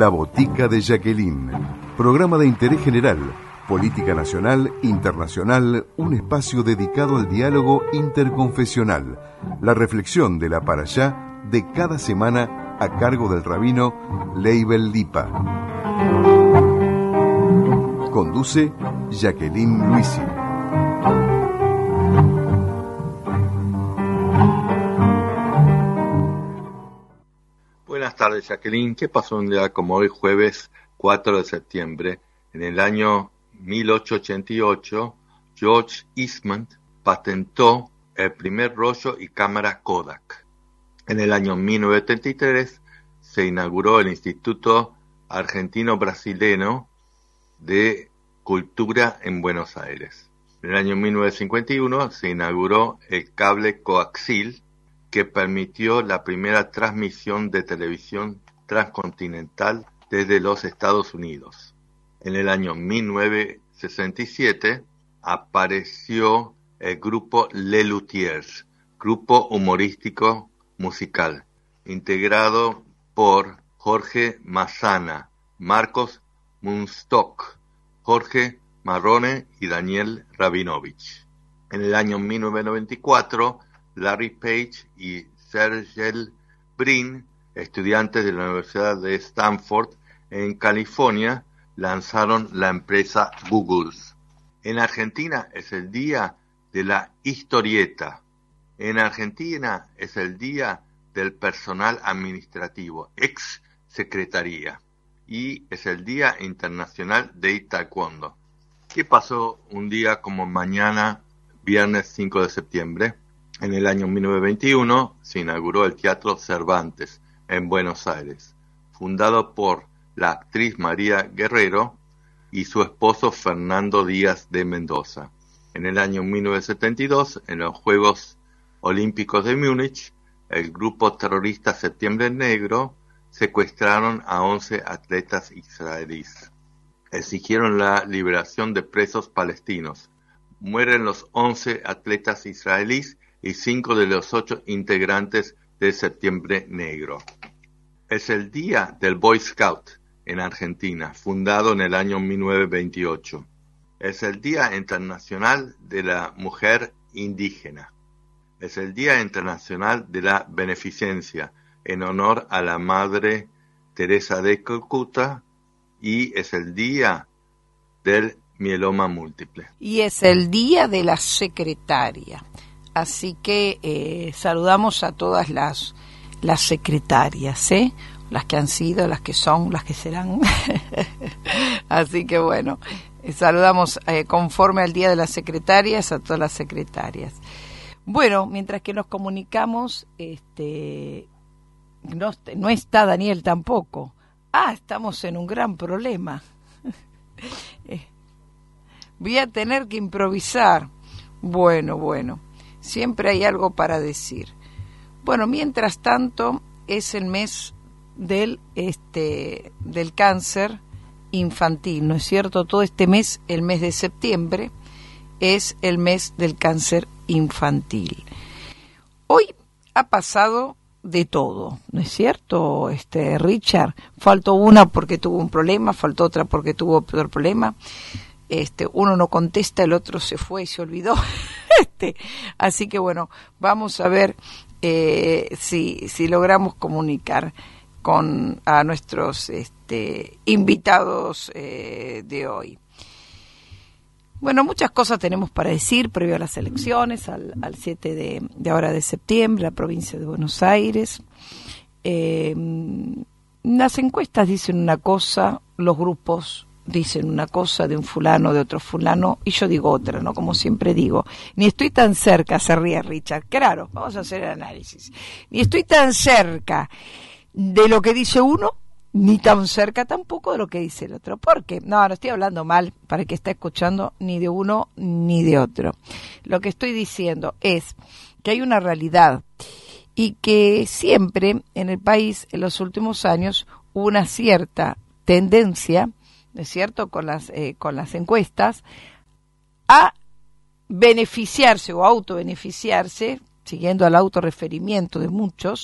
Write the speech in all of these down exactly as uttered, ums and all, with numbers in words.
La Botica de Jacqueline, programa de interés general, política nacional, internacional, un espacio dedicado al diálogo interconfesional, la reflexión de la parashá de cada semana a cargo del rabino Leibel Lipa. Conduce Jacqueline Luisi. Buenas tardes, Jacqueline. ¿Qué pasó un día como hoy, jueves cuatro de septiembre? En el año mil ochocientos ochenta y ocho, George Eastman patentó el primer rollo y cámara Kodak. En el año mil novecientos treinta y tres se inauguró el Instituto Argentino-Brasileño de Cultura en Buenos Aires. En el año mil novecientos cincuenta y uno se inauguró el cable coaxil, que permitió la primera transmisión de televisión transcontinental desde los Estados Unidos. En el año mil novecientos sesenta y siete apareció el grupo Les Luthiers, grupo humorístico musical, integrado por Jorge Massana, Marcos Munstock, Jorge Marrone y Daniel Rabinovich. En el año mil novecientos noventa y cuatro, Larry Page y Sergey Brin, estudiantes de la Universidad de Stanford en California, lanzaron la empresa Google. En Argentina es el día de la historieta. En Argentina es el día del personal administrativo, ex secretaría. Y es el Día Internacional de Taekwondo. ¿Qué pasó un día como mañana, viernes cinco de septiembre? En el año mil novecientos veintiuno se inauguró el Teatro Cervantes en Buenos Aires, fundado por la actriz María Guerrero y su esposo Fernando Díaz de Mendoza. En el año mil novecientos setenta y dos, en los Juegos Olímpicos de Múnich, el grupo terrorista Septiembre Negro secuestraron a once atletas israelíes. Exigieron la liberación de presos palestinos. Mueren los once atletas israelíes y cinco de los ocho integrantes de Septiembre Negro. Es el Día del Boy Scout en Argentina, fundado en el año mil novecientos veintiocho. Es el Día Internacional de la Mujer Indígena. Es el Día Internacional de la Beneficencia, en honor a la Madre Teresa de Calcuta, y es el Día del Mieloma Múltiple. Y es el Día de la Secretaria. Así que eh, saludamos a todas las, las secretarias, ¿eh? Las que han sido, las que son, las que serán. Así que bueno, eh, saludamos eh, conforme al Día de las Secretarias a todas las secretarias. Bueno, mientras que nos comunicamos, este, no, no está Daniel tampoco. Ah, estamos en un gran problema. eh, voy a tener que improvisar. Bueno, bueno. Siempre hay algo para decir. Bueno, mientras tanto, es el mes del este del cáncer infantil, ¿no es cierto? Todo este mes, el mes de septiembre, es el mes del cáncer infantil. Hoy ha pasado de todo, ¿no es cierto, este Richard? Faltó una porque tuvo un problema, faltó otra porque tuvo otro problema. Este, uno no contesta, el otro se fue y se olvidó. Este, así que bueno, vamos a ver eh, si, si logramos comunicar con a nuestros este, invitados eh, de hoy. Bueno, muchas cosas tenemos para decir previo a las elecciones, al, al siete de, de ahora de septiembre, la provincia de Buenos Aires. Eh, las encuestas dicen una cosa, los grupos dicen una cosa de un fulano, de otro fulano, y yo digo otra, ¿no? Como siempre digo, ni estoy tan cerca, se ríe Richard, claro, vamos a hacer el análisis, ni estoy tan cerca de lo que dice uno, ni tan cerca tampoco de lo que dice el otro, porque, no, no estoy hablando mal, para el que está escuchando, ni de uno ni de otro. Lo que estoy diciendo es que hay una realidad, y que siempre en el país, en los últimos años, hubo una cierta tendencia, ¿no es cierto?, con las eh, con las encuestas, a beneficiarse o autobeneficiarse, siguiendo al autorreferimiento de muchos,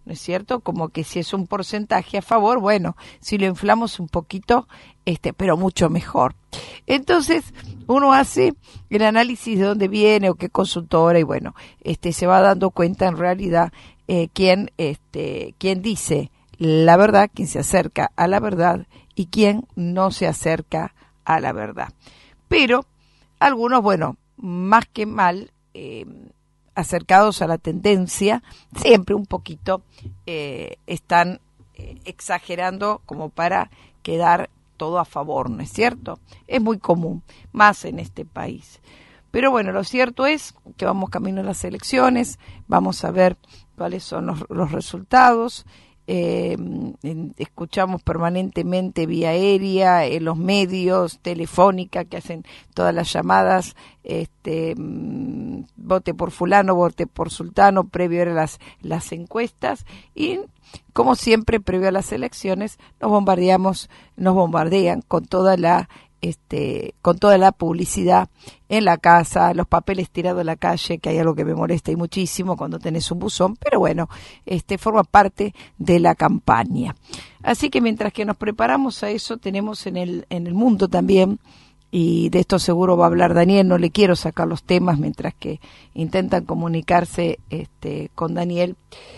¿no es cierto? Como que si es un porcentaje a favor, bueno, si lo inflamos un poquito, este, pero mucho mejor. Entonces, uno hace el análisis de dónde viene o qué consultora y bueno, este, se va dando cuenta en realidad eh, quién, este, quién dice la verdad, quién se acerca a la verdad y quién no se acerca a la verdad. Pero algunos, bueno, más que mal, eh, acercados a la tendencia, siempre un poquito eh, están eh, exagerando como para quedar todo a favor, ¿no es cierto? Es muy común, más en este país. Pero bueno, lo cierto es que vamos camino a las elecciones, vamos a ver cuáles son los, los resultados. Eh, escuchamos permanentemente vía aérea, en los medios, telefónica, que hacen todas las llamadas, este, mmm, vote por fulano, vote por sultano, previo a las, las encuestas, y como siempre, previo a las elecciones, nos bombardeamos, nos bombardean con toda la Este, con toda la publicidad en la casa, los papeles tirados en la calle, que hay algo que me molesta y muchísimo cuando tenés un buzón, pero bueno, este forma parte de la campaña. Así que mientras que nos preparamos a eso, tenemos en el, en el mundo también, y de esto seguro va a hablar Daniel, no le quiero sacar los temas mientras que intentan comunicarse este, con Daniel,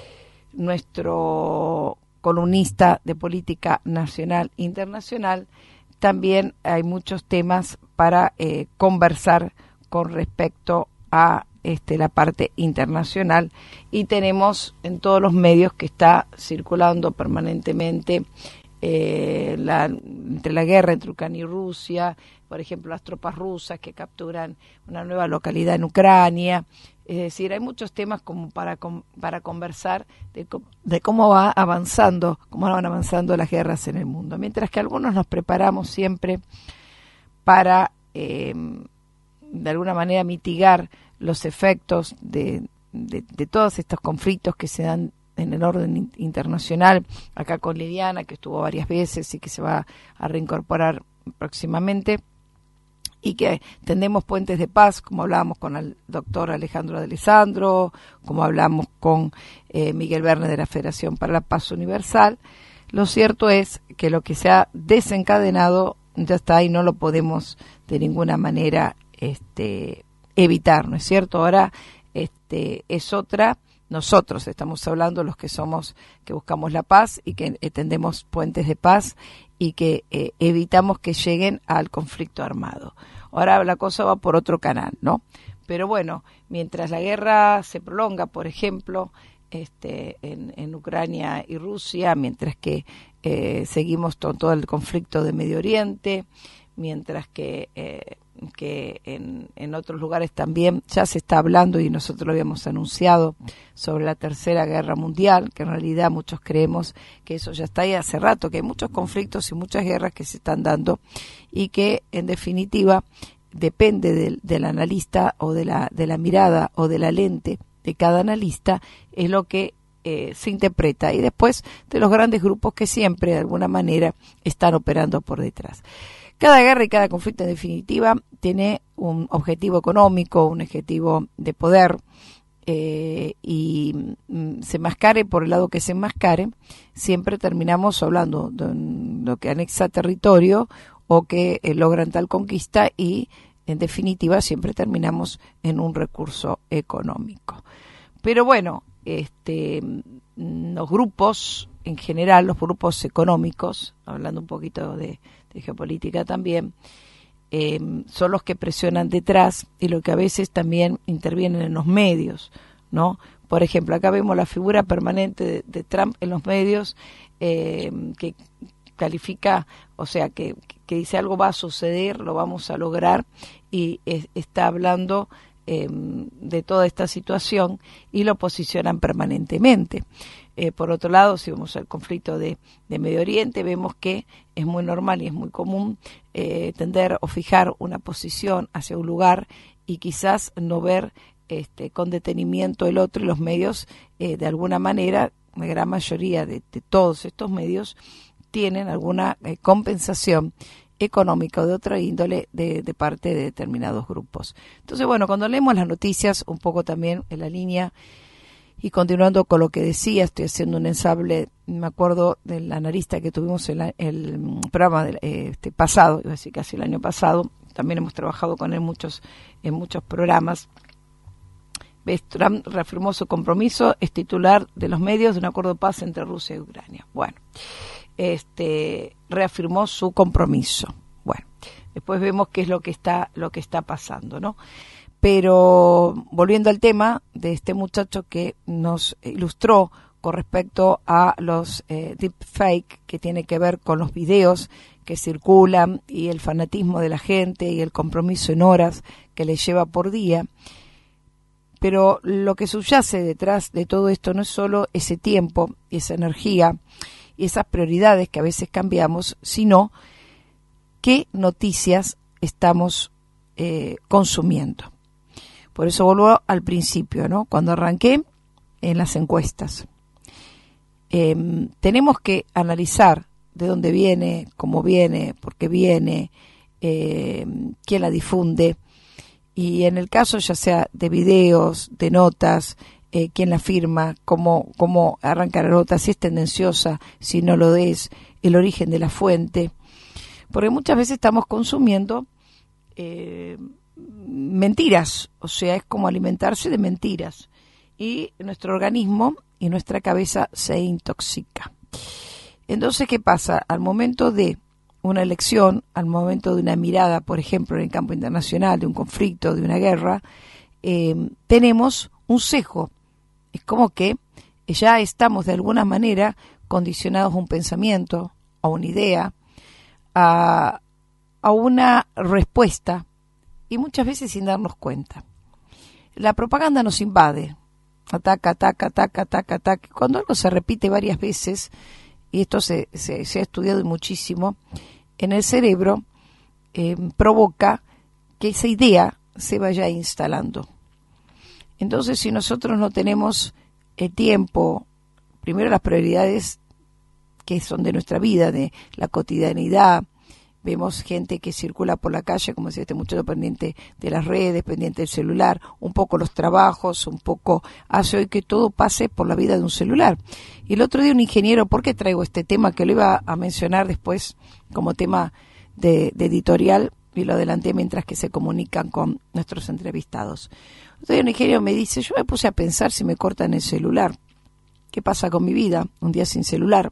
nuestro columnista de política nacional e internacional. También hay muchos temas para eh, conversar con respecto a este, la parte internacional y tenemos en todos los medios que está circulando permanentemente eh, la, entre la guerra entre Ucrania y Rusia, por ejemplo las tropas rusas que capturan una nueva localidad en Ucrania. Es decir, hay muchos temas como para para conversar de, de cómo va avanzando, cómo van avanzando las guerras en el mundo. Mientras que algunos nos preparamos siempre para, eh, de alguna manera, mitigar los efectos de, de, de todos estos conflictos que se dan en el orden internacional. Acá con Liliana, que estuvo varias veces y que se va a reincorporar próximamente. Y que tendemos puentes de paz, como hablábamos con el doctor Alejandro de Alessandro, como hablamos con eh, Miguel Verne de la Federación para la Paz Universal. Lo cierto es que lo que se ha desencadenado ya está y no lo podemos de ninguna manera este, evitar, ¿no es cierto? Ahora este, es otra, nosotros estamos hablando los que somos, que buscamos la paz y que eh, tendemos puentes de paz y que eh, evitamos que lleguen al conflicto armado. Ahora la cosa va por otro canal, ¿no? Pero bueno, mientras la guerra se prolonga, por ejemplo, este, en, en Ucrania y Rusia, mientras que eh, seguimos con todo el conflicto de Medio Oriente, mientras que, eh, que en, en otros lugares también ya se está hablando, y nosotros lo habíamos anunciado, sobre la Tercera Guerra Mundial, que en realidad muchos creemos que eso ya está ahí hace rato, que hay muchos conflictos y muchas guerras que se están dando y que en definitiva depende del, del analista o de la, de la mirada o de la lente de cada analista, es lo que eh, se interpreta, y después de los grandes grupos que siempre de alguna manera están operando por detrás. Cada guerra y cada conflicto en definitiva tiene un objetivo económico, un objetivo de poder, eh, y mm, se mascare por el lado que se enmascare, siempre terminamos hablando de lo que anexa territorio o que eh, logran tal conquista, y en definitiva siempre terminamos en un recurso económico. Pero bueno, este, los grupos en general, los grupos económicos, hablando un poquito de de geopolítica también, eh, son los que presionan detrás y lo que a veces también intervienen en los medios, ¿no? Por ejemplo, acá vemos la figura permanente de, de Trump en los medios, eh, que califica, o sea, que, que dice algo va a suceder, lo vamos a lograr, y es, está hablando eh, de toda esta situación y lo posicionan permanentemente. Eh, por otro lado, si vamos al conflicto de, de Medio Oriente, vemos que es muy normal y es muy común eh, tender o fijar una posición hacia un lugar y quizás no ver este, con detenimiento el otro, y los medios, eh, de alguna manera, la gran mayoría de, de todos estos medios tienen alguna eh, compensación económica o de otra índole de, de parte de determinados grupos. Entonces, bueno, cuando leemos las noticias, un poco también en la línea Y continuando con lo que decía, estoy haciendo un ensamble, me acuerdo del analista que tuvimos en el, el programa de, eh, este pasado, iba a decir casi el año pasado, también hemos trabajado con él muchos, en muchos programas. Trump reafirmó su compromiso, es titular de los medios de un acuerdo de paz entre Rusia y Ucrania. Bueno, este reafirmó su compromiso. Bueno, después vemos qué es lo que está, lo que está pasando, ¿no? Pero volviendo al tema de este muchacho que nos ilustró con respecto a los eh, deepfake, que tiene que ver con los videos que circulan y el fanatismo de la gente y el compromiso en horas que le lleva por día. Pero lo que subyace detrás de todo esto no es solo ese tiempo y esa energía y esas prioridades que a veces cambiamos, sino qué noticias estamos eh, consumiendo. Por eso vuelvo al principio, ¿no? Cuando arranqué en las encuestas. Eh, tenemos que analizar de dónde viene, cómo viene, por qué viene, eh, quién la difunde. Y en el caso ya sea de videos, de notas, eh, quién la firma, cómo, cómo arranca la nota, si es tendenciosa, si no lo es, el origen de la fuente. Porque muchas veces estamos consumiendo eh, mentiras, o sea, es como alimentarse de mentiras. Y nuestro organismo y nuestra cabeza se intoxica. Entonces, ¿qué pasa? Al momento de una elección, al momento de una mirada, por ejemplo, en el campo internacional, de un conflicto, de una guerra, eh, tenemos un sesgo. Es como que ya estamos de alguna manera condicionados a un pensamiento, a una idea, a, a una respuesta, y muchas veces sin darnos cuenta. La propaganda nos invade, ataca, ataca, ataca, ataca, ataca. Cuando algo se repite varias veces, y esto se, se, se ha estudiado muchísimo, en el cerebro eh, provoca que esa idea se vaya instalando. Entonces, si nosotros no tenemos el tiempo, primero las prioridades que son de nuestra vida, de la cotidianidad, vemos gente que circula por la calle, como decía este muchacho, pendiente de las redes, pendiente del celular, un poco los trabajos, un poco hace hoy que todo pase por la vida de un celular. Y el otro día un ingeniero, ¿por qué traigo este tema? Que lo iba a mencionar después como tema de, de editorial, y lo adelanté mientras que se comunican con nuestros entrevistados. Otro día un ingeniero me dice, yo me puse a pensar si me cortan el celular, ¿qué pasa con mi vida? Un día sin celular.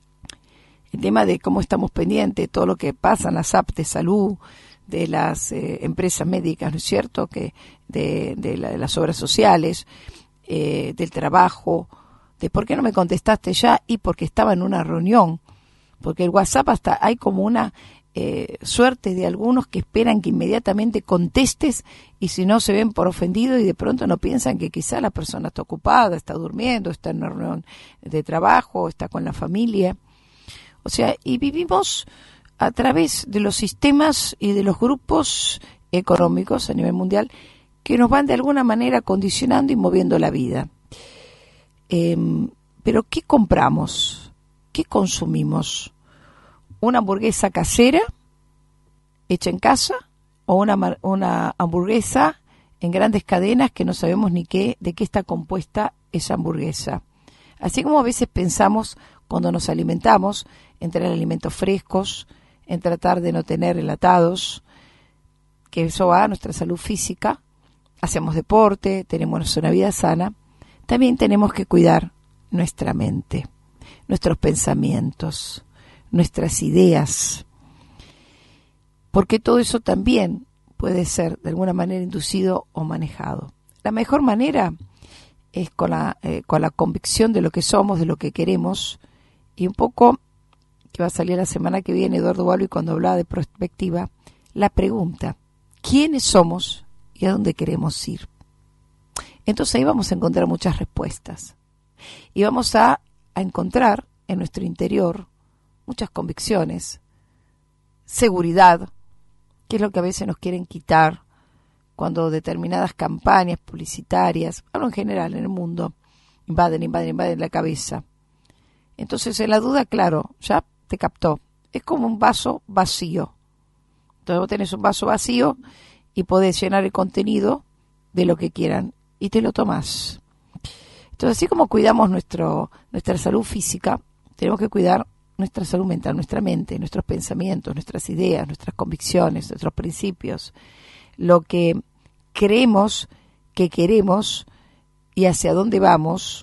El tema de cómo estamos pendientes, todo lo que pasa en las apps de salud, de las eh, empresas médicas, ¿no es cierto?, que de, de, la, de las obras sociales, eh, del trabajo, de por qué no me contestaste ya, y porque estaba en una reunión, porque el WhatsApp hasta hay como una eh, suerte de algunos que esperan que inmediatamente contestes, y si no se ven por ofendido y de pronto no piensan que quizá la persona está ocupada, está durmiendo, está en una reunión de trabajo, está con la familia. O sea, y vivimos a través de los sistemas y de los grupos económicos a nivel mundial que nos van de alguna manera condicionando y moviendo la vida. Eh, pero ¿qué compramos? ¿Qué consumimos? ¿Una hamburguesa casera hecha en casa o una, una hamburguesa en grandes cadenas que no sabemos ni qué, de qué está compuesta esa hamburguesa? Así como a veces pensamos cuando nos alimentamos en tener alimentos frescos, en tratar de no tener enlatados, que eso va a nuestra salud física, hacemos deporte, tenemos una vida sana, también tenemos que cuidar nuestra mente, nuestros pensamientos, nuestras ideas, porque todo eso también puede ser de alguna manera inducido o manejado. La mejor manera es con la, eh, con la convicción de lo que somos, de lo que queremos, y un poco que va a salir la semana que viene Eduardo Balbi cuando hablaba de perspectiva, la pregunta, ¿quiénes somos y a dónde queremos ir? Entonces ahí vamos a encontrar muchas respuestas y vamos a, a encontrar en nuestro interior muchas convicciones, seguridad, que es lo que a veces nos quieren quitar cuando determinadas campañas publicitarias, hablo en general en el mundo, invaden, invaden, invaden la cabeza. Entonces en la duda, claro, ya te captó. Es como un vaso vacío. Entonces vos tenés un vaso vacío y podés llenar el contenido de lo que quieran y te lo tomás. Entonces, así como cuidamos nuestro nuestra salud física, tenemos que cuidar nuestra salud mental, nuestra mente, nuestros pensamientos, nuestras ideas, nuestras convicciones, nuestros principios, lo que creemos que queremos y hacia dónde vamos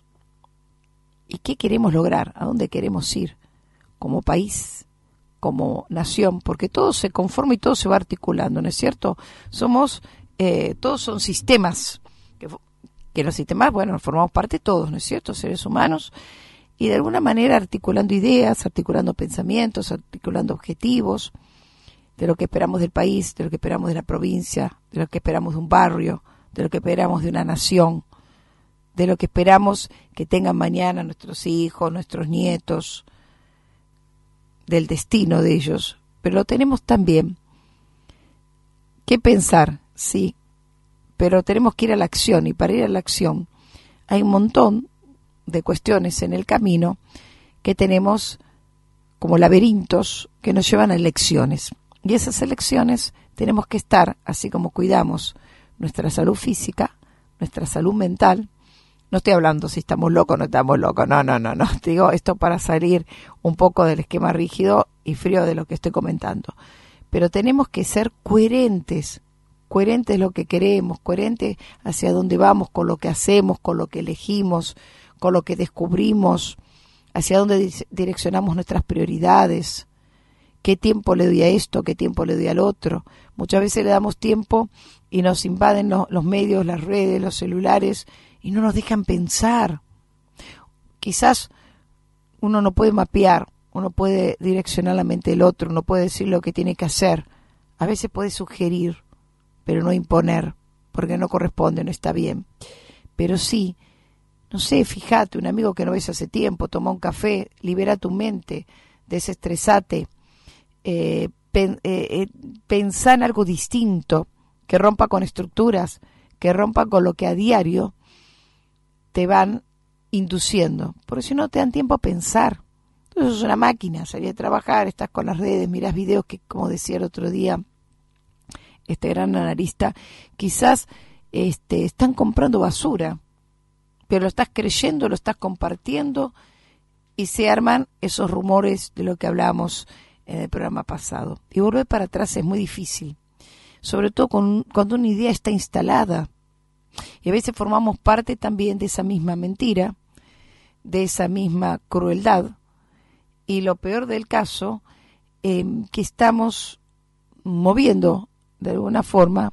y qué queremos lograr, a dónde queremos ir como país, como nación, porque todo se conforma y todo se va articulando, ¿no es cierto? Somos, eh, todos son sistemas, que, que los sistemas, bueno, formamos parte todos, ¿no es cierto? Seres humanos, y de alguna manera articulando ideas, articulando pensamientos, articulando objetivos, de lo que esperamos del país, de lo que esperamos de la provincia, de lo que esperamos de un barrio, de lo que esperamos de una nación, de lo que esperamos que tengan mañana nuestros hijos, nuestros nietos, del destino de ellos. Pero lo tenemos también que pensar, sí, pero tenemos que ir a la acción, y para ir a la acción hay un montón de cuestiones en el camino que tenemos como laberintos que nos llevan a elecciones. Y esas elecciones tenemos que estar, así como cuidamos nuestra salud física, nuestra salud mental. No estoy hablando si estamos locos o no estamos locos, no, no, no, no. Te digo esto para salir un poco del esquema rígido y frío de lo que estoy comentando. Pero tenemos que ser coherentes, coherentes lo que queremos, coherentes hacia dónde vamos, con lo que hacemos, con lo que elegimos, con lo que descubrimos, hacia dónde direccionamos nuestras prioridades, qué tiempo le doy a esto, qué tiempo le doy al otro. Muchas veces le damos tiempo y nos invaden los, los medios, las redes, los celulares, y no nos dejan pensar. Quizás uno no puede mapear, uno puede direccionar la mente del otro, no puede decir lo que tiene que hacer. A veces puede sugerir, pero no imponer, porque no corresponde, no está bien. Pero sí, no sé, fíjate, un amigo que no ves hace tiempo, toma un café, libera tu mente, desestresate, eh, pen, eh, eh, pensá en algo distinto, que rompa con estructuras, que rompa con lo que a diario te van induciendo, porque si no te dan tiempo a pensar. Entonces es una máquina, salí a trabajar, estás con las redes, mirás videos que, como decía el otro día este gran analista, quizás este, están comprando basura, pero lo estás creyendo, lo estás compartiendo, y se arman esos rumores de lo que hablamos en el programa pasado. Y volver para atrás es muy difícil, sobre todo con, cuando una idea está instalada. Y a veces formamos parte también de esa misma mentira, de esa misma crueldad. Y lo peor del caso, eh, que estamos moviendo de alguna forma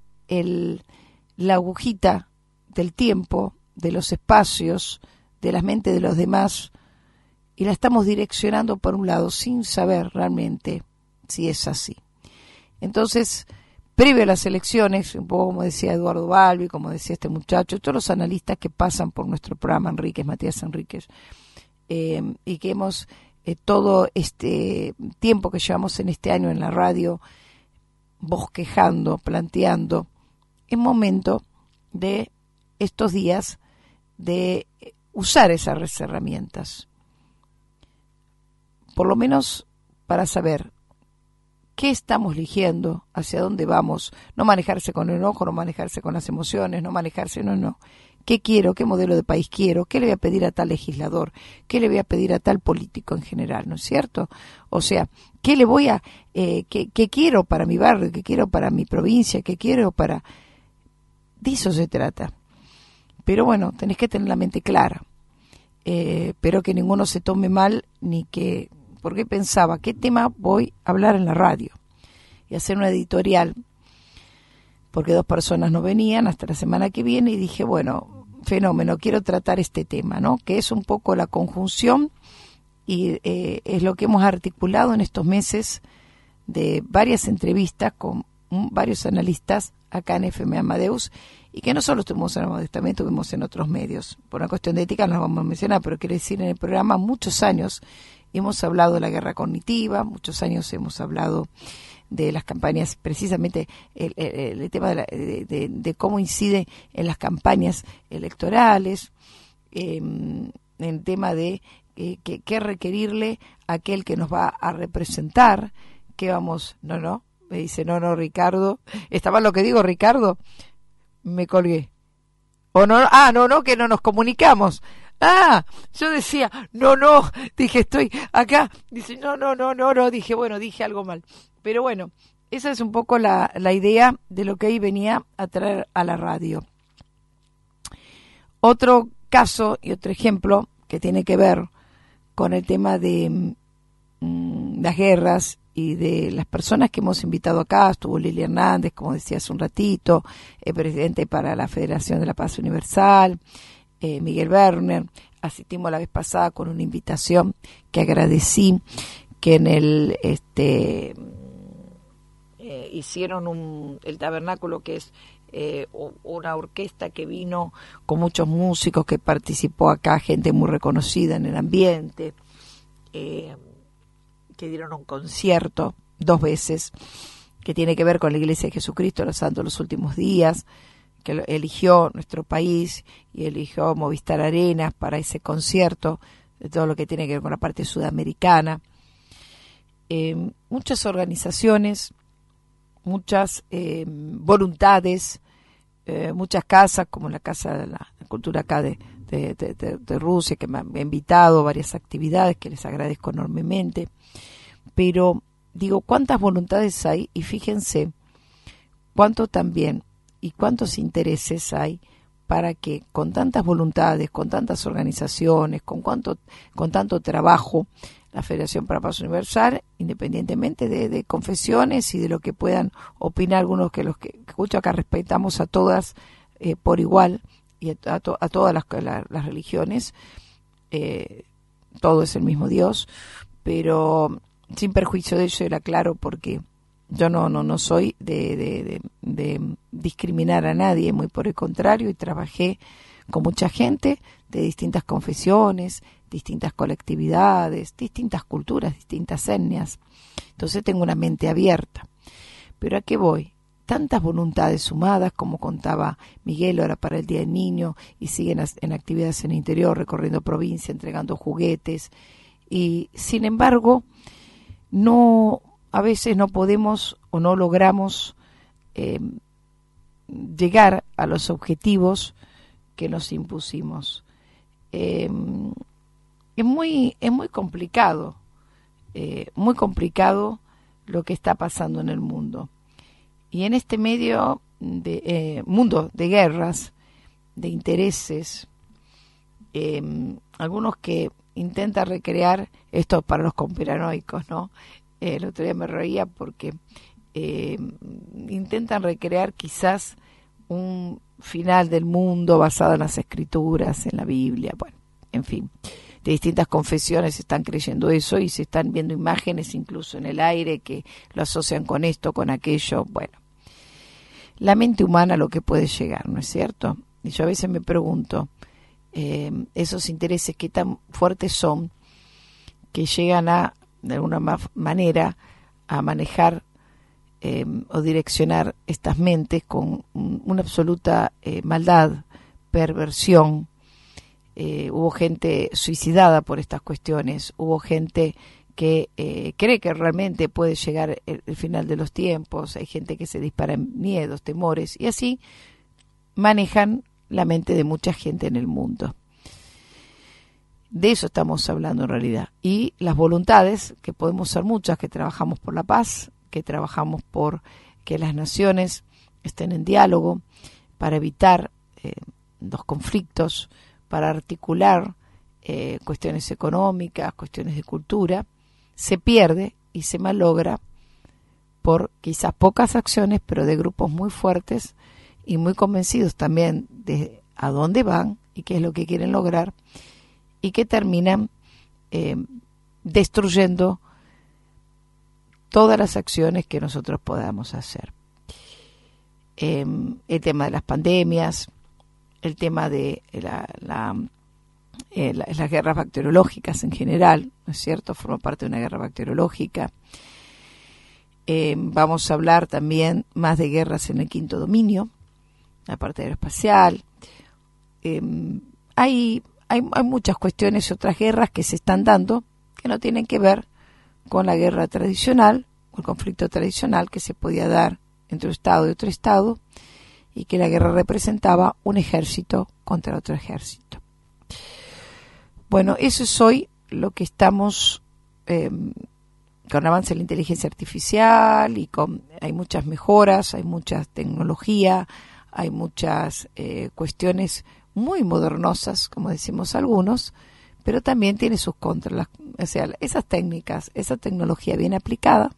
el, la agujita del tiempo, de los espacios, de las mentes de los demás, y la estamos direccionando por un lado sin saber realmente si es así. Entonces, previo a las elecciones, un poco como decía Eduardo Balbi, como decía este muchacho, todos los analistas que pasan por nuestro programa, Enríquez, Matías Enríquez, eh, y que hemos eh, todo este tiempo que llevamos en este año en la radio, bosquejando, planteando, es momento de estos días de usar esas herramientas, por lo menos para saber qué estamos eligiendo, hacia dónde vamos, no manejarse con el enojo, no manejarse con las emociones, no manejarse, no, no, qué quiero, qué modelo de país quiero, qué le voy a pedir a tal legislador, qué le voy a pedir a tal político en general, ¿no es cierto? O sea, qué le voy a, eh, qué, qué quiero para mi barrio, qué quiero para mi provincia, qué quiero para... De eso se trata. Pero bueno, tenés que tener la mente clara. Eh, pero que ninguno se tome mal, ni que... Porque pensaba, ¿qué tema voy a hablar en la radio? Y hacer una editorial, porque dos personas no venían hasta la semana que viene, y dije, bueno, fenómeno, quiero tratar este tema, ¿no? Que es un poco la conjunción, y eh, es lo que hemos articulado en estos meses de varias entrevistas con um, varios analistas acá en F M Amadeus, y que no solo estuvimos en Amadeus, también estuvimos en otros medios. Por una cuestión de ética no los vamos a mencionar, pero quiero decir, en el programa muchos años hemos hablado de la guerra cognitiva, muchos años hemos hablado de las campañas, precisamente el, el, el tema de, la, de, de, de cómo incide en las campañas electorales, eh, en el tema de eh, qué que requerirle a aquel que nos va a representar, que vamos, no, no, me dice, no, no, Ricardo, ¿estaba lo que digo, Ricardo? Me colgué. O no, ah, no, no, que no nos comunicamos. Ah, yo decía, no, no, dije, estoy acá. Dice, no, no, no, no, no, dije, bueno, dije algo mal. Pero bueno, esa es un poco la, la idea de lo que ahí venía a traer a la radio. Otro caso y otro ejemplo que tiene que ver con el tema de mmm, las guerras y de las personas que hemos invitado acá. Estuvo Lili Hernández, como decía hace un ratito, el presidente para la Federación de la Paz Universal, eh, Miguel Werner. Asistimos la vez pasada con una invitación que agradecí, que en el este eh, hicieron un, el tabernáculo, que es eh, una orquesta que vino con muchos músicos, que participó acá, gente muy reconocida en el ambiente, eh, que dieron un concierto dos veces, que tiene que ver con la Iglesia de Jesucristo de los Santos de los Últimos Días, que eligió nuestro país y eligió Movistar Arenas para ese concierto, de todo lo que tiene que ver con la parte sudamericana. Eh, muchas organizaciones, muchas eh, voluntades, eh, muchas casas, como la Casa de la Cultura acá de, de, de, de, de Rusia, que me ha invitado a varias actividades, que les agradezco enormemente. Pero digo, ¿cuántas voluntades hay? Y fíjense cuánto también y cuántos intereses hay para que con tantas voluntades, con tantas organizaciones, con cuánto, con tanto trabajo, la Federación para la Paz Universal, independientemente de, de confesiones y de lo que puedan opinar algunos, que los que escucho acá respetamos a todas eh, por igual, y a, a, to, a todas las, la, las religiones, eh, todo es el mismo Dios, pero sin perjuicio de ello, era claro, porque yo no no no soy de, de, de, de discriminar a nadie, muy por el contrario, y trabajé con mucha gente de distintas confesiones, distintas colectividades, distintas culturas, distintas etnias. Entonces tengo una mente abierta. Pero ¿a qué voy? Tantas voluntades sumadas, como contaba Miguel ahora para el Día del Niño, y siguen en actividades en el interior, recorriendo provincia, entregando juguetes, y sin embargo, no, a veces no podemos o no logramos eh, llegar a los objetivos que nos impusimos. Eh, es muy, es muy complicado, eh, muy complicado lo que está pasando en el mundo. Y en este medio de eh, mundo de guerras, de intereses, eh, algunos que intentan recrear esto para los conspiranoicos, ¿no? Eh, el otro día me reía porque eh, intentan recrear quizás un final del mundo basado en las escrituras, en la Biblia, bueno, en fin, de distintas confesiones están creyendo eso y se están viendo imágenes incluso en el aire que lo asocian con esto, con aquello. Bueno, la mente humana lo que puede llegar, ¿no es cierto? Y yo a veces me pregunto, eh, esos intereses qué tan fuertes son, que llegan a, de alguna manera, a manejar eh, o direccionar estas mentes con un, una absoluta eh, maldad, perversión. Eh, hubo gente suicidada por estas cuestiones, hubo gente que eh, cree que realmente puede llegar el, el final de los tiempos, hay gente que se dispara en miedos, temores, y así manejan la mente de mucha gente en el mundo. De eso estamos hablando en realidad. Y las voluntades, que podemos ser muchas, que trabajamos por la paz, que trabajamos por que las naciones estén en diálogo, para evitar eh, los conflictos, para articular eh, cuestiones económicas, cuestiones de cultura, se pierde y se malogra por quizás pocas acciones, pero de grupos muy fuertes y muy convencidos también de a dónde van y qué es lo que quieren lograr, y que terminan eh, destruyendo todas las acciones que nosotros podamos hacer. Eh, el tema de las pandemias, el tema de la, la, eh, la, las guerras bacteriológicas en general, ¿no es cierto? Forma parte de una guerra bacteriológica. Eh, vamos a hablar también más de guerras en el quinto dominio, la parte aeroespacial. Eh, hay, hay, hay muchas cuestiones y otras guerras que se están dando que no tienen que ver con la guerra tradicional o el conflicto tradicional que se podía dar entre un Estado y otro Estado, y que la guerra representaba un ejército contra otro ejército. Bueno, eso es hoy lo que estamos eh, con avance de la inteligencia artificial y con hay muchas mejoras, hay mucha tecnología, hay muchas eh, cuestiones muy modernosas, como decimos algunos, pero también tiene sus contras. Las, o sea, esas técnicas, esa tecnología bien aplicada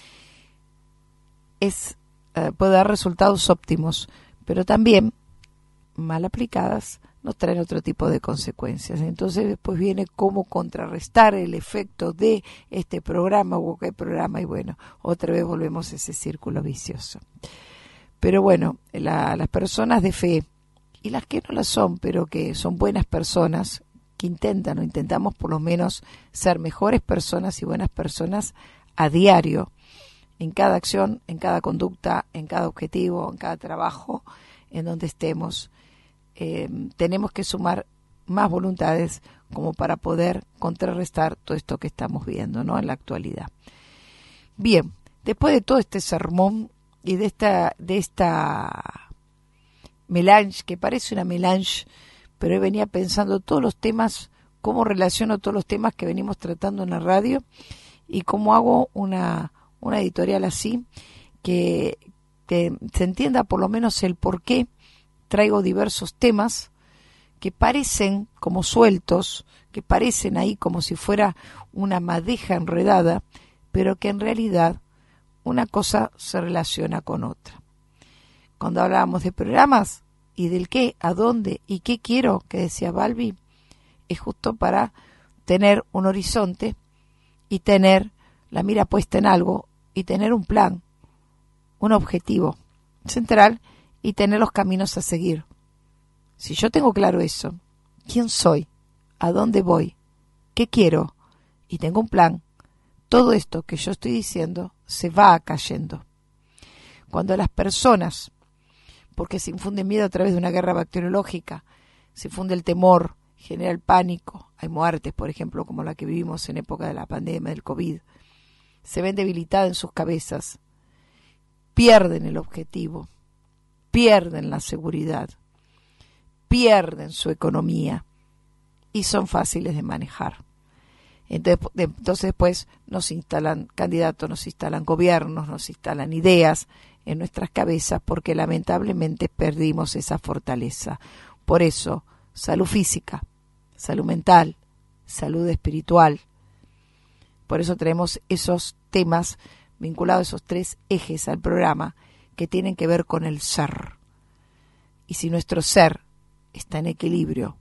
es eh, puede dar resultados óptimos, pero también mal aplicadas nos traen otro tipo de consecuencias. Entonces después viene cómo contrarrestar el efecto de este programa o qué programa, y bueno, otra vez volvemos a ese círculo vicioso. Pero bueno, la, las personas de fe y las que no las son, pero que son buenas personas, que intentan o intentamos por lo menos ser mejores personas y buenas personas a diario, en cada acción, en cada conducta, en cada objetivo, en cada trabajo, en donde estemos. Eh, tenemos que sumar más voluntades como para poder contrarrestar todo esto que estamos viendo, ¿no?, en la actualidad. Bien, después de todo este sermón y de esta de esta melange, que parece una melange, pero yo venía pensando todos los temas, cómo relaciono todos los temas que venimos tratando en la radio y cómo hago una, una editorial así, que, que se entienda por lo menos el por qué traigo diversos temas que parecen como sueltos, que parecen ahí como si fuera una madeja enredada, pero que en realidad una cosa se relaciona con otra. Cuando hablábamos de programas y del qué, a dónde y qué quiero, que decía Balbi, es justo para tener un horizonte y tener la mira puesta en algo y tener un plan, un objetivo central y tener los caminos a seguir. Si yo tengo claro eso, quién soy, a dónde voy, qué quiero y tengo un plan, todo esto que yo estoy diciendo se va cayendo. Cuando las personas, porque se infunde miedo a través de una guerra bacteriológica, se infunde el temor, genera el pánico, hay muertes, por ejemplo, como la que vivimos en época de la pandemia del COVID, se ven debilitadas en sus cabezas, pierden el objetivo, pierden la seguridad, pierden su economía y son fáciles de manejar. Entonces, entonces después nos instalan candidatos, nos instalan gobiernos, nos instalan ideas en nuestras cabezas porque lamentablemente perdimos esa fortaleza. Por eso, salud física, salud mental, salud espiritual. Por eso traemos esos temas vinculados a esos tres ejes al programa que tienen que ver con el ser. Y si nuestro ser está en equilibrio,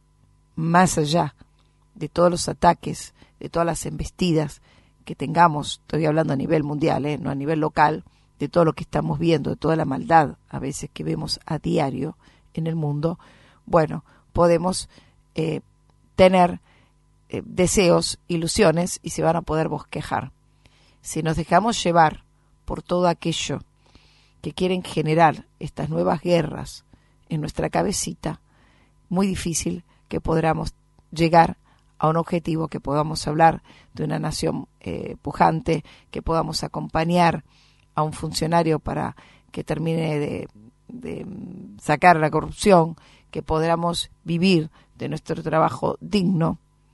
más allá de todos los ataques, de todas las embestidas que tengamos, estoy hablando a nivel mundial, ¿eh? no a nivel local, de todo lo que estamos viendo, de toda la maldad a veces que vemos a diario en el mundo, bueno, podemos eh, tener eh, deseos, ilusiones y se van a poder bosquejar. Si nos dejamos llevar por todo aquello que quieren generar estas nuevas guerras en nuestra cabecita, muy difícil que podamos llegar a un objetivo, que podamos hablar de una nación eh, pujante, que podamos acompañar a un funcionario para que termine de, de sacar la corrupción, que podamos vivir de nuestro trabajo digno,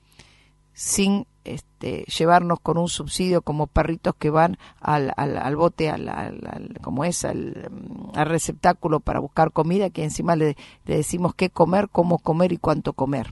sin este, llevarnos con un subsidio como perritos que van al, al, al bote, al, al, al, como es, al, al receptáculo para buscar comida, que encima le, le decimos qué comer, cómo comer y cuánto comer.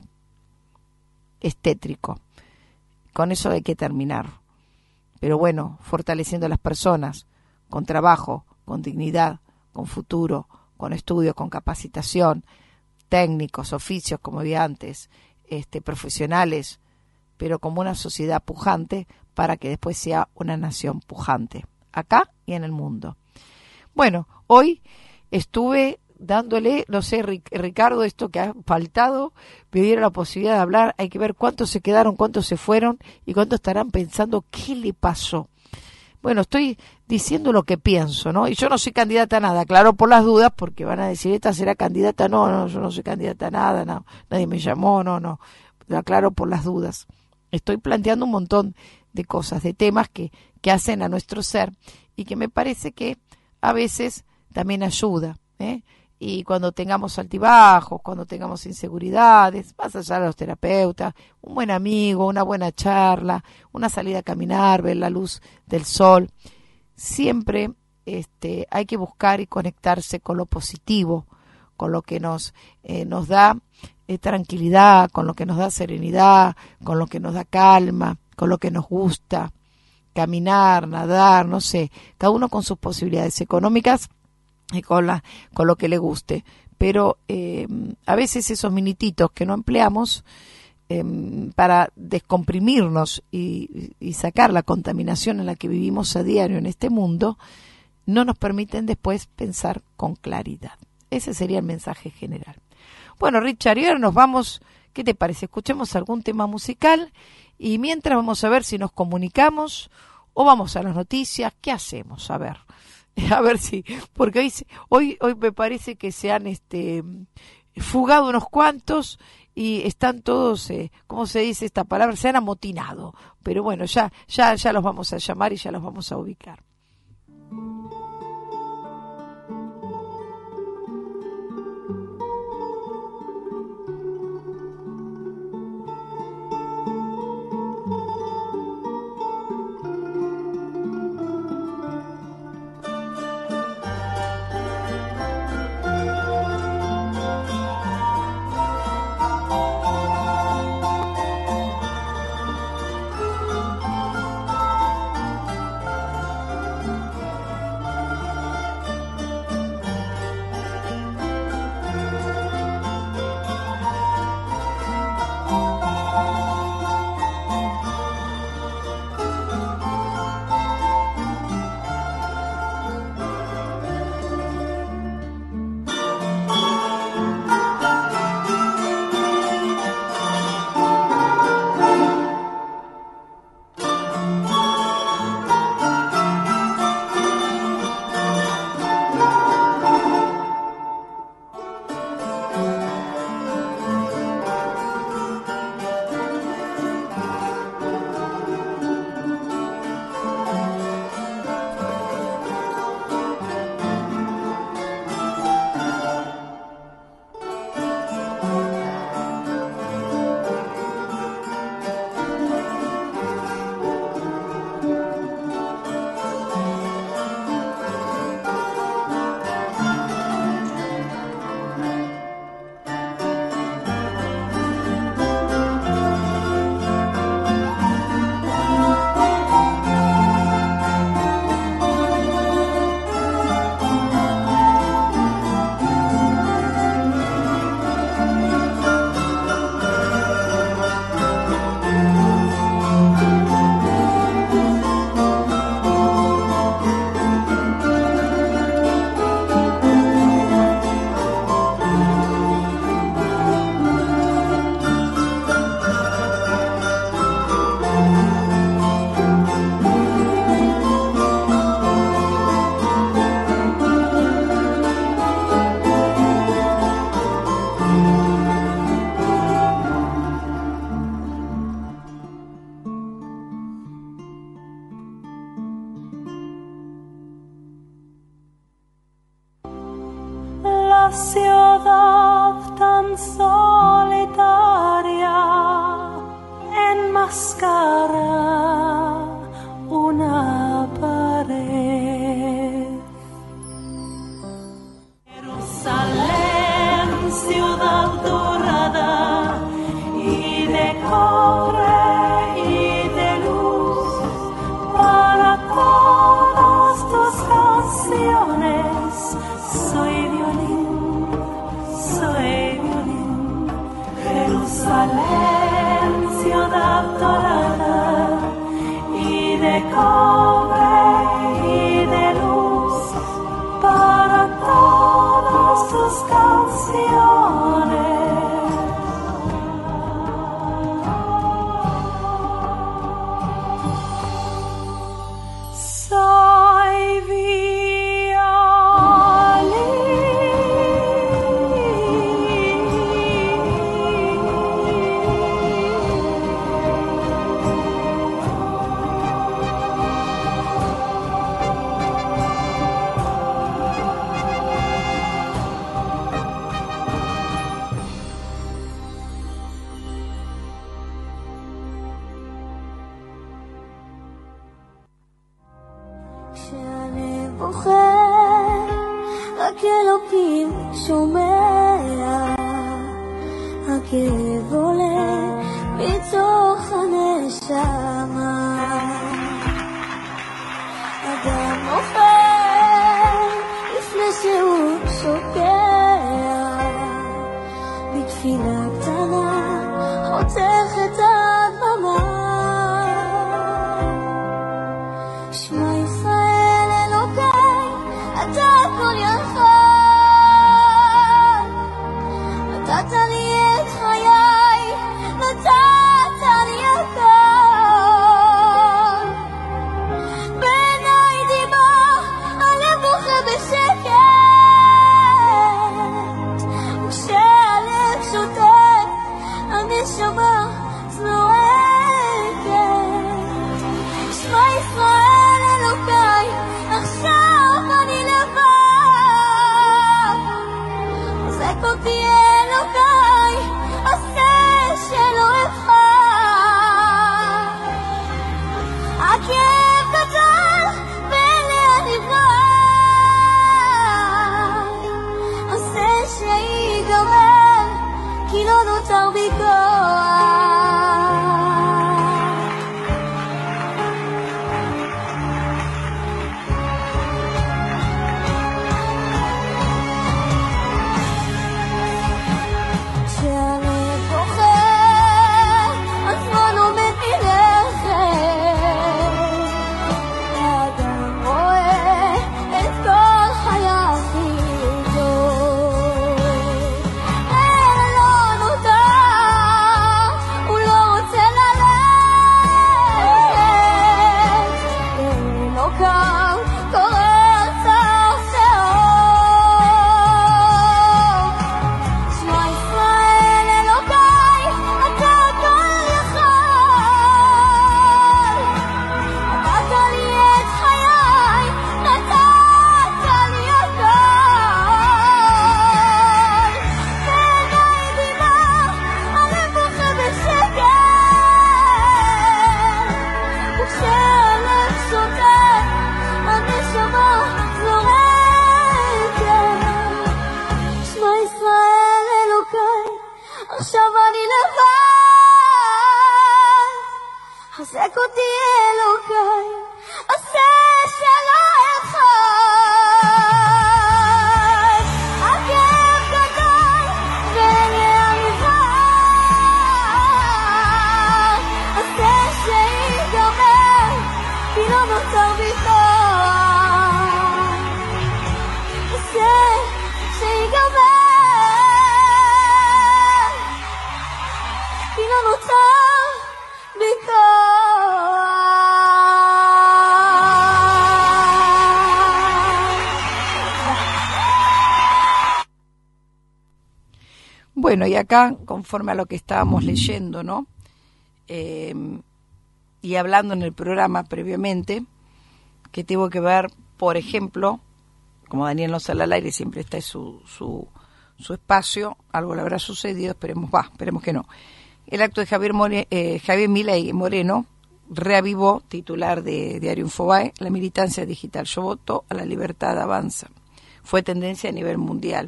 Es tétrico. Con eso hay que terminar. Pero bueno, fortaleciendo a las personas, con trabajo, con dignidad, con futuro, con estudios, con capacitación, técnicos, oficios, como vi antes, este, profesionales, pero como una sociedad pujante para que después sea una nación pujante, acá y en el mundo. Bueno, hoy estuve dándole, no sé, Ricardo, esto que ha faltado, me dieron la posibilidad de hablar, hay que ver cuántos se quedaron, cuántos se fueron y cuántos estarán pensando qué le pasó. Bueno, estoy diciendo lo que pienso, ¿no? Y yo no soy candidata a nada, claro, por las dudas, porque van a decir, ¿esta será candidata? No, no, yo no soy candidata a nada, no, nadie me llamó, no, no, lo aclaro por las dudas. Estoy planteando un montón de cosas, de temas que, que hacen a nuestro ser y que me parece que a veces también ayuda ¿eh? Y cuando tengamos altibajos, cuando tengamos inseguridades, más allá de los terapeutas, un buen amigo, una buena charla, una salida a caminar, ver la luz del sol, siempre este, hay que buscar y conectarse con lo positivo, con lo que nos, eh, nos da eh, tranquilidad, con lo que nos da serenidad, con lo que nos da calma, con lo que nos gusta, caminar, nadar, no sé, cada uno con sus posibilidades económicas y con, la, con lo que le guste, pero eh, a veces esos minutitos que no empleamos eh, para descomprimirnos y, y sacar la contaminación en la que vivimos a diario en este mundo, no nos permiten después pensar con claridad. Ese sería el mensaje general. Bueno, Richard, y ahora nos vamos, ¿qué te parece? Escuchemos algún tema musical y mientras vamos a ver si nos comunicamos o vamos a las noticias. ¿Qué hacemos? A ver. A ver si, porque hoy, hoy, hoy me parece que se han este, fugado unos cuantos y están todos, eh, ¿cómo se dice esta palabra? Se han amotinado. Pero bueno, ya, ya, ya los vamos a llamar y ya los vamos a ubicar. Ciudad tan solitaria enmascara una pared. Jerusalén, ciudad dorada y de cobre y de luz, para todas tus canciones soy violín. Soy violín, Jerusalén, ciudad dorada כשהלב בוחר, רק אלוקים שומע, הכאב עולה מתוך הנשמה. אדם נופל לפני שהוא שוקע, בתפילה קטנה חותך את הדממה. שמע ישראל אלוקיי, אתה הכל יכול, נתת לי את חיי, נתת לי הכל. בעיניי דמעה, הלב בוכה בשקט, וכשהלב שותק, הנשמה זועקת. שמע ישראל אלוקיי, עכשיו אני לבד, חזק אותי אלוקיי, עשה שלא אבחר. הכאב גדול ואליה נברא, עשה שיגמר, כי לא נותר בי כוח. Bueno, y acá, conforme a lo que estábamos leyendo, ¿no? Eh, y hablando en el programa previamente, que tuvo que ver, por ejemplo, como Daniel no sale al aire, siempre está en su, su, su espacio, algo le habrá sucedido, esperemos, va, esperemos que no. El acto de Javier, More, eh, Javier Milei Moreno reavivó, titular de Diario Infobae, la militancia digital. Yo voto a la libertad avanza. Fue tendencia a nivel mundial.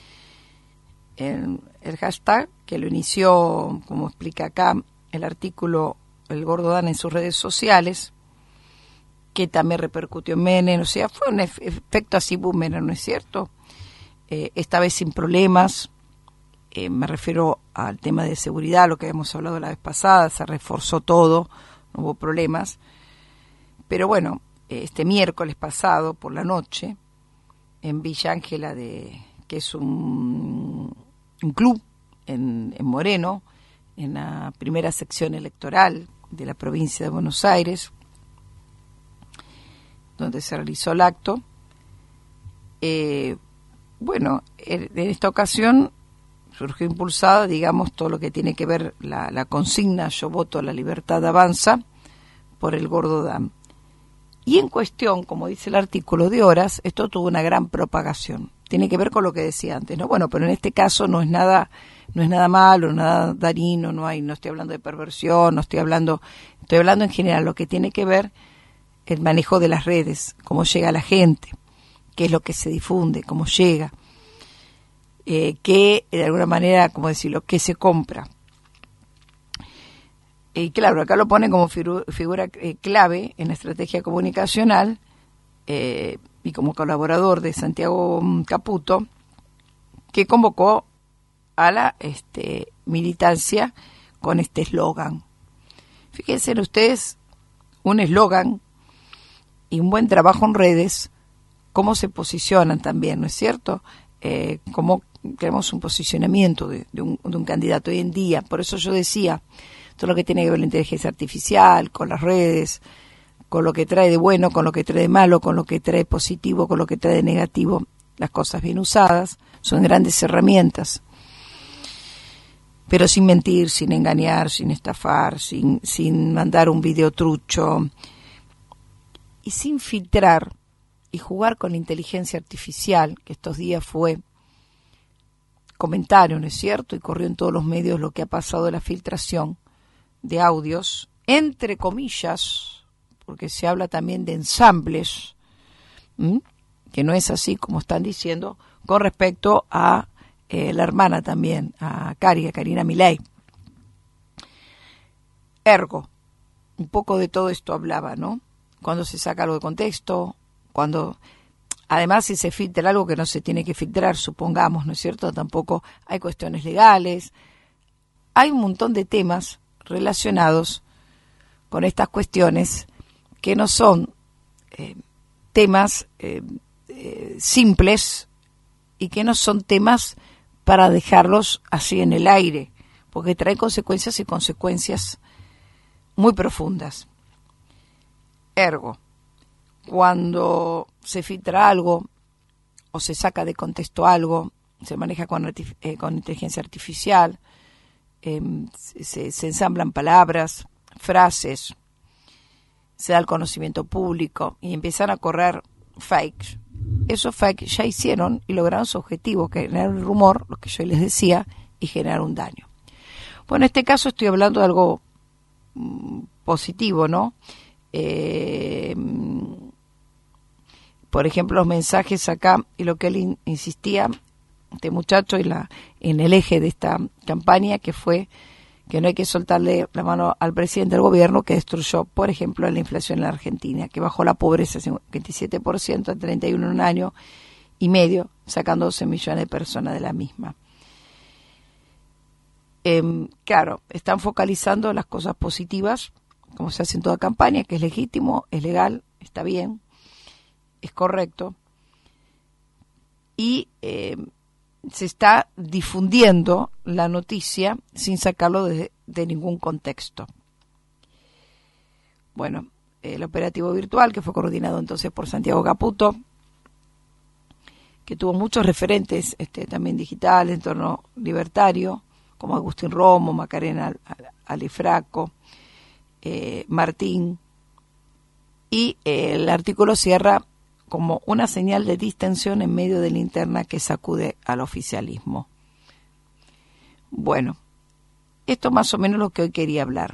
El, el hashtag que lo inició, como explica acá el artículo, el Gordo Dan en sus redes sociales, que también repercutió en Menem, o sea, fue un efecto así boomerang, ¿no es cierto? Eh, esta vez sin problemas, eh, me refiero al tema de seguridad, lo que habíamos hablado la vez pasada, se reforzó todo, no hubo problemas, pero bueno, este miércoles pasado por la noche, en Villa Ángela, de, que es un, un club en, en Moreno, en la primera sección electoral de la provincia de Buenos Aires, donde se realizó el acto. Eh, bueno, en esta ocasión surgió impulsada, digamos, todo lo que tiene que ver la, la consigna Yo voto a la libertad avanza por el Gordo Dan. Y en cuestión, como dice el artículo, de horas, esto tuvo una gran propagación. Tiene que ver con lo que decía antes, ¿no? Bueno, pero en este caso no es nada, no es nada malo, nada dañino, no hay, no estoy hablando de perversión, no estoy hablando, estoy hablando en general, lo que tiene que ver el manejo de las redes, cómo llega a la gente, qué es lo que se difunde, cómo llega, eh, qué, de alguna manera, como decirlo, qué se compra. Y claro, acá lo ponen como figu- figura eh, clave en la estrategia comunicacional eh, y como colaborador de Santiago Caputo, que convocó a la este, militancia con este eslogan. Fíjense ustedes, un eslogan y un buen trabajo en redes, cómo se posicionan también, ¿no es cierto? Eh, cómo queremos un posicionamiento de, de, un, de un candidato hoy en día. Por eso yo decía, todo lo que tiene que ver con la inteligencia artificial, con las redes, con lo que trae de bueno, con lo que trae de malo, con lo que trae positivo, con lo que trae de negativo, las cosas bien usadas, son grandes herramientas. Pero sin mentir, sin engañar, sin estafar, sin, sin mandar un video trucho y sin filtrar y jugar con la inteligencia artificial, que estos días fue comentario, ¿no es cierto? Y corrió en todos los medios lo que ha pasado de la filtración de audios, entre comillas, porque se habla también de ensambles, ¿m? que no es así como están diciendo, con respecto a eh, la hermana también, a Cari, a Karina Milei. Ergo, un poco de todo esto hablaba, ¿no? Cuando se saca algo de contexto, cuando, además si se filtra algo que no se tiene que filtrar, supongamos, ¿no es cierto? Tampoco hay cuestiones legales, hay un montón de temas relacionados con estas cuestiones que no son eh, temas eh, eh, simples y que no son temas para dejarlos así en el aire, porque traen consecuencias y consecuencias muy profundas. Ergo, cuando se filtra algo o se saca de contexto algo, se maneja con, artif- eh, con inteligencia artificial, eh, se, se ensamblan palabras, frases, se da el conocimiento público y empiezan a correr fakes. Esos fakes ya hicieron y lograron su objetivo, que generar un rumor, lo que yo les decía, y generar un daño. Bueno, en este caso estoy hablando de algo mm, positivo, ¿no? Eh, por ejemplo, los mensajes acá y lo que él in, insistía, este muchacho, y la, en el eje de esta campaña, que fue que no hay que soltarle la mano al presidente del gobierno, que destruyó, por ejemplo, la inflación en la Argentina, que bajó la pobreza cincuenta y siete por ciento a treinta y uno en un año y medio, sacando doce millones de personas de la misma. Eh, claro, están focalizando las cosas positivas, como se hace en toda campaña, que es legítimo, es legal, está bien, es correcto, y eh, se está difundiendo la noticia sin sacarlo de, de ningún contexto. Bueno, el operativo virtual, que fue coordinado entonces por Santiago Caputo, que tuvo muchos referentes este, también digitales, en torno libertario, como Agustín Romo, Macarena Alifraco, eh, Martín, y eh, el artículo cierra como una señal de distensión en medio de la interna que sacude al oficialismo. Bueno, esto más o menos lo que hoy quería hablar.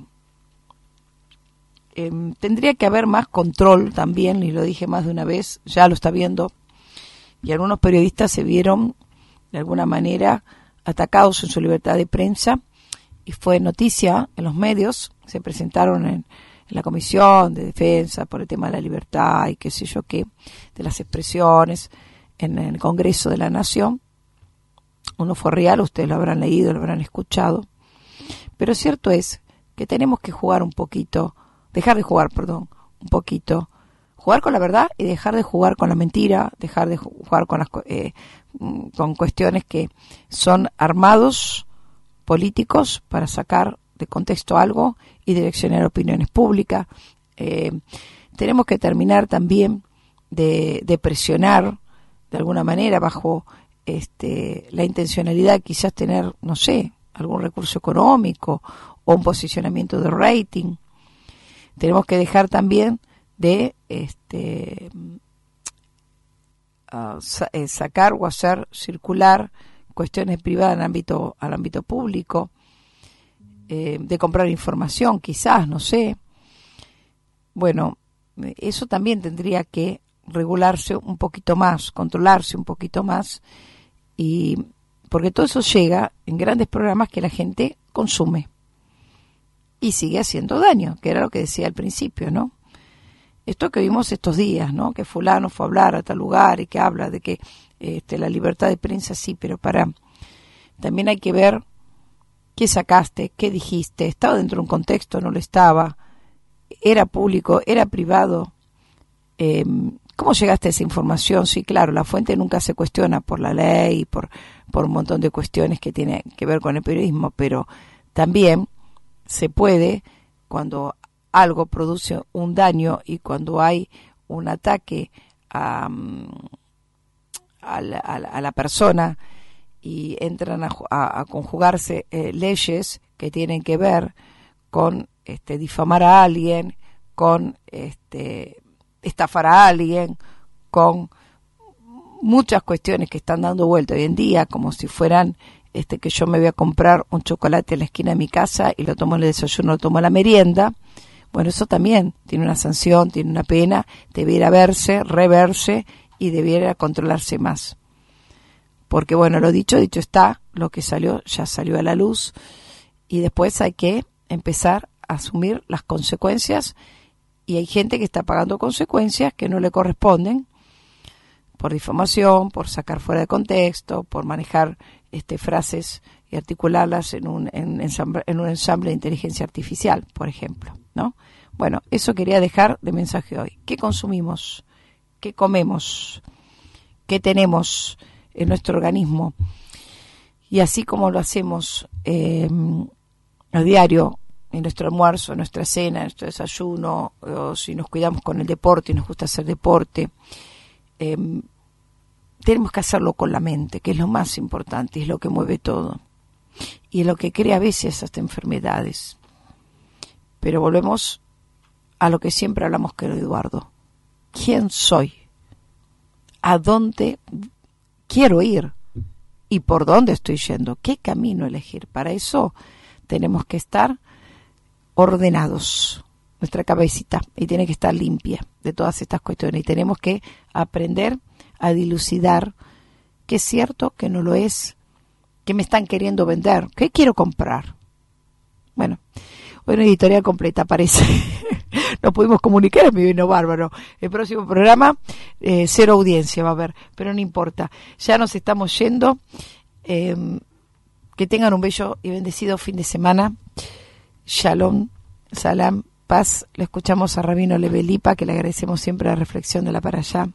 Eh, tendría que haber más control también, y lo dije más de una vez, ya lo está viendo, y algunos periodistas se vieron de alguna manera atacados en su libertad de prensa, y fue noticia en los medios, se presentaron en en la Comisión de Defensa por el tema de la libertad y qué sé yo qué, de las expresiones en el Congreso de la Nación. Uno fue real, ustedes lo habrán leído, lo habrán escuchado. Pero cierto es que tenemos que jugar un poquito, dejar de jugar, perdón, un poquito, jugar con la verdad y dejar de jugar con la mentira, dejar de jugar con las eh, con cuestiones que son armados políticos para sacar de contexto algo y direccionar opiniones públicas. Eh, tenemos que terminar también de, de presionar de alguna manera bajo este, la intencionalidad, quizás tener, no sé, algún recurso económico o un posicionamiento de rating. Tenemos que dejar también de este, uh, sa- eh, sacar o hacer circular cuestiones privadas en ámbito, al ámbito público. Eh, de comprar información, quizás, no sé. Bueno, eso también tendría que regularse un poquito más, controlarse un poquito más, y porque todo eso llega en grandes programas que la gente consume y sigue haciendo daño, que era lo que decía al principio, ¿no? Esto que vimos estos días, ¿no? Que fulano fue a hablar a tal lugar y que habla de que este, la libertad de prensa sí, pero para también hay que ver qué sacaste, qué dijiste, estaba dentro de un contexto, no lo estaba, era público, era privado, eh, ¿cómo llegaste a esa información? Sí, claro, la fuente nunca se cuestiona por la ley, por, por un montón de cuestiones que tienen que ver con el periodismo, pero también se puede, cuando algo produce un daño y cuando hay un ataque a, a, la, a la persona y entran a, a, a conjugarse eh, leyes que tienen que ver con este, difamar a alguien, con este, estafar a alguien, con muchas cuestiones que están dando vuelta hoy en día, como si fueran este, que yo me voy a comprar un chocolate en la esquina de mi casa y lo tomo en el desayuno, lo tomo en la merienda. Bueno, eso también tiene una sanción, tiene una pena, debiera verse, reverse y debiera controlarse más. Porque bueno, lo dicho, dicho está, lo que salió ya salió a la luz y después hay que empezar a asumir las consecuencias y hay gente que está pagando consecuencias que no le corresponden por difamación, por sacar fuera de contexto, por manejar este, frases y articularlas en un, en, ensamble, en un ensamble de inteligencia artificial, por ejemplo, ¿no? Bueno, eso quería dejar de mensaje hoy. ¿Qué consumimos? ¿Qué comemos? ¿Qué tenemos en nuestro organismo? Y así como lo hacemos eh, a diario, en nuestro almuerzo, en nuestra cena, en nuestro desayuno, o si nos cuidamos con el deporte y nos gusta hacer deporte, eh, tenemos que hacerlo con la mente, que es lo más importante, es lo que mueve todo y es lo que crea a veces hasta enfermedades. Pero volvemos a lo que siempre hablamos con Eduardo. ¿Quién soy? ¿A dónde quiero ir? ¿Y por dónde estoy yendo? ¿Qué camino elegir? Para eso tenemos que estar ordenados, nuestra cabecita, y tiene que estar limpia de todas estas cuestiones. Y tenemos que aprender a dilucidar qué es cierto, qué no lo es, qué me están queriendo vender, qué quiero comprar. Bueno, hoy una editorial completa parece. Nos pudimos comunicar, me vino bárbaro. El próximo programa, eh, cero audiencia va a haber, pero no importa. Ya nos estamos yendo. Eh, que tengan un bello y bendecido fin de semana. Shalom, salam, paz. Le escuchamos a Rabino Lev Lipa, que le agradecemos siempre la reflexión de la parashá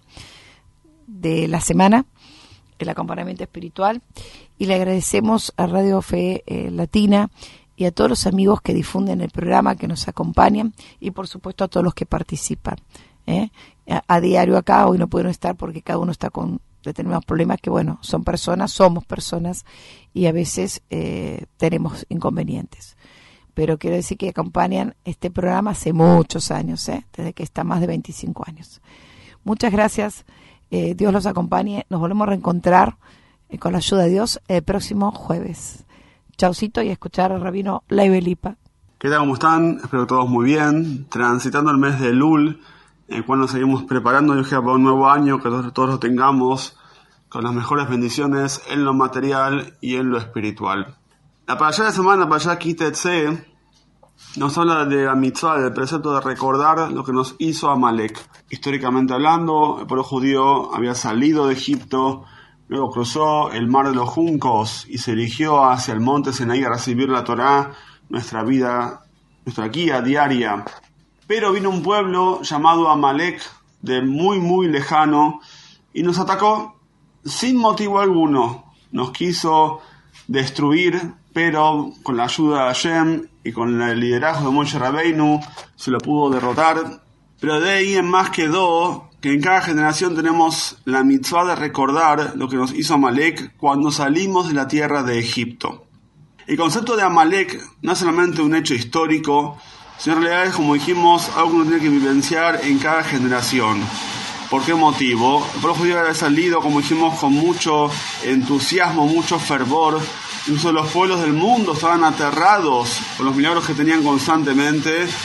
de la semana, el acompañamiento espiritual, y le agradecemos a Radio Fe eh, Latina y a todos los amigos que difunden el programa, que nos acompañan, y por supuesto a todos los que participan. ¿eh? A, a diario acá, hoy no pudieron estar porque cada uno está con determinados problemas que, bueno, son personas, somos personas, y a veces eh, tenemos inconvenientes. Pero quiero decir que acompañan este programa hace muchos años, ¿eh? desde que está más de veinticinco años. Muchas gracias, eh, Dios los acompañe, nos volvemos a reencontrar eh, con la ayuda de Dios el próximo jueves. Chaucito y a escuchar al Rabino Lev Lipa. ¿Qué tal? ¿Cómo están? Espero todos muy bien. Transitando el mes de Elul, en el cual nos seguimos preparando yo para un nuevo año, que todos, todos lo tengamos con las mejores bendiciones en lo material y en lo espiritual. La parashá de la semana, la parashá Kitetse, nos habla de la mitzvah, del precepto de recordar lo que nos hizo Amalek. Históricamente hablando, el pueblo judío había salido de Egipto, luego cruzó el mar de los juncos y se dirigió hacia el monte Sinaí a recibir la Torá, nuestra vida, nuestra guía diaria. Pero vino un pueblo llamado Amalek, de muy muy lejano, y nos atacó sin motivo alguno. Nos quiso destruir, pero con la ayuda de Hashem y con el liderazgo de Moshe Rabbeinu se lo pudo derrotar. Pero de ahí en más quedó que en cada generación tenemos la mitzvah de recordar lo que nos hizo Amalek cuando salimos de la tierra de Egipto. El concepto de Amalek no es solamente un hecho histórico, sino en realidad es, como dijimos, algo que uno tiene que vivenciar en cada generación. ¿Por qué motivo? El pueblo judío había salido, como dijimos, con mucho entusiasmo, mucho fervor. Incluso los pueblos del mundo estaban aterrados por los milagros que tenían constantemente.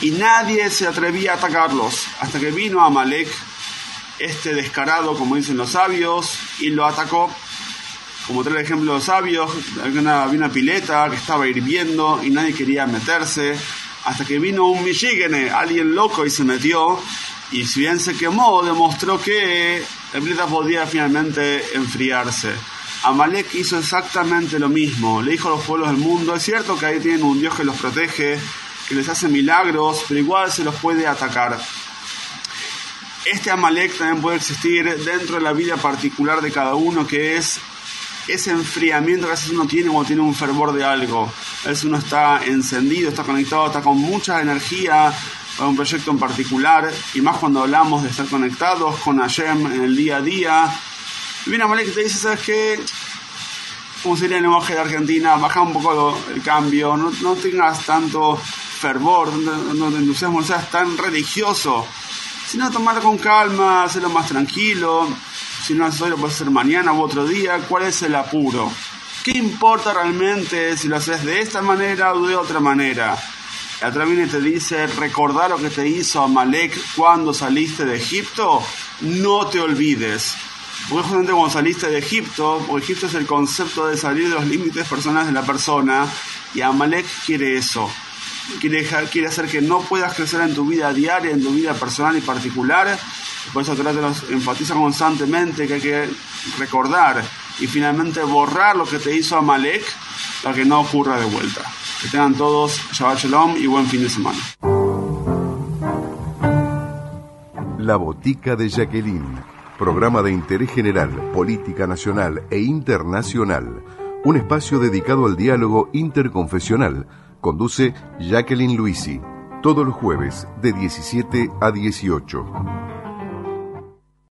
y nadie se atrevía a atacarlos, hasta que vino Amalek, este descarado, como dicen los sabios, y lo atacó. Como trae el ejemplo de los sabios, había una, había una pileta que estaba hirviendo y nadie quería meterse, hasta que vino un Mishigene, alguien loco, y se metió, y si bien se quemó, demostró que la pileta podía finalmente enfriarse. Amalek hizo exactamente lo mismo, le dijo a los pueblos del mundo, es cierto que ahí tienen un Dios que los protege, que les hace milagros, pero igual se los puede atacar. Este Amalek también puede existir dentro de la vida particular de cada uno, que es ese enfriamiento que a veces uno tiene cuando tiene un fervor de algo. A veces uno está encendido, está conectado, está con mucha energía para un proyecto en particular, y más cuando hablamos de estar conectados con Hashem en el día a día. Y viene Amalek y te dice, ¿sabes qué? Como sería el lenguaje de Argentina, baja un poco el cambio, no, no tengas tanto fervor, no, no te entusiasmo, no seas tan religioso, sino tomarlo con calma, hacerlo más tranquilo. Si no haces hoy, lo puedes hacer mañana u otro día. ¿Cuál es el apuro? ¿Qué importa realmente si lo haces de esta manera o de otra manera? La otra viene y te dice, recordar lo que te hizo Amalek cuando saliste de Egipto, no te olvides. Porque justamente cuando saliste de Egipto, porque Egipto es el concepto de salir de los límites personales de la persona, y Amalek quiere eso. Quiere, dejar, quiere hacer que no puedas crecer en tu vida diaria, en tu vida personal y particular. Por eso Torah nos enfatiza constantemente que hay que recordar y finalmente borrar lo que te hizo Amalek para que no ocurra de vuelta. Que tengan todos Shabbat Shalom y buen fin de semana. La Botica de Jacqueline, programa de interés general, política nacional e internacional. Un espacio dedicado al diálogo interconfesional. Conduce Jacqueline Luisi, todos los jueves de diecisiete a dieciocho.